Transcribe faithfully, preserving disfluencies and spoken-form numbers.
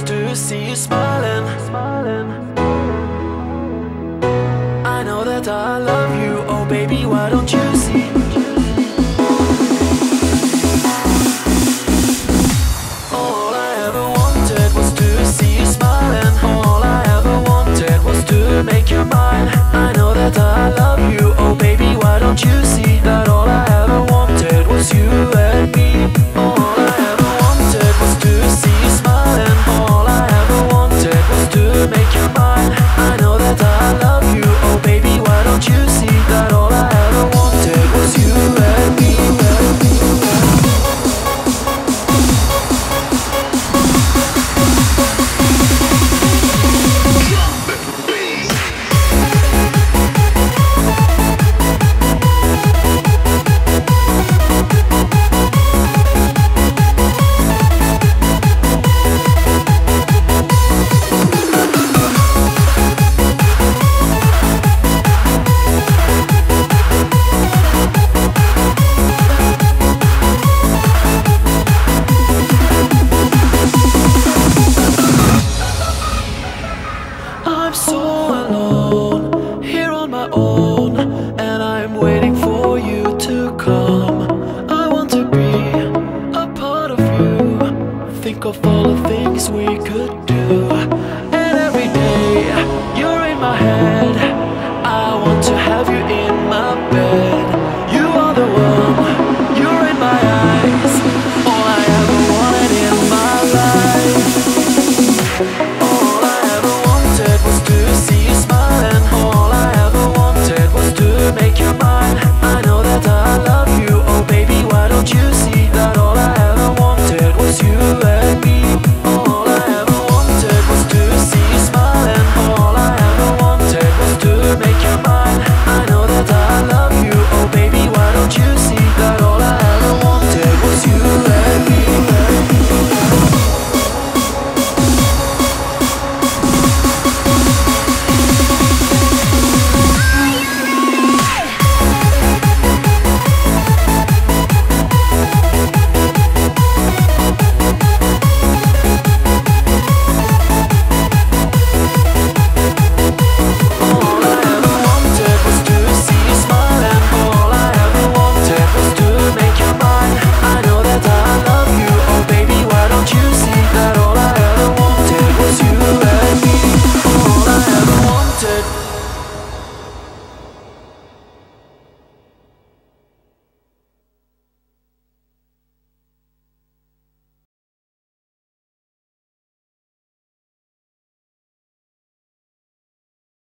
to see you smiling. I know that I love you, oh baby, why don't you see? All I ever wanted was to see you smiling. All I ever wanted was to make you mine. I know that I love you, oh baby, why don't you see that all I ever wanted was you and me? All I ever wanted was to see you smiling. All I ever wanted was to make you mine. I know that I love you, oh baby, why don't you see that all I ever wanted was you and me, and me, and me. I'm so alone, here on my own, and I'm waiting for you to come. I want to be a part of you, think of all the things we could do. And every day, you're in my head, I want to have you in my bed.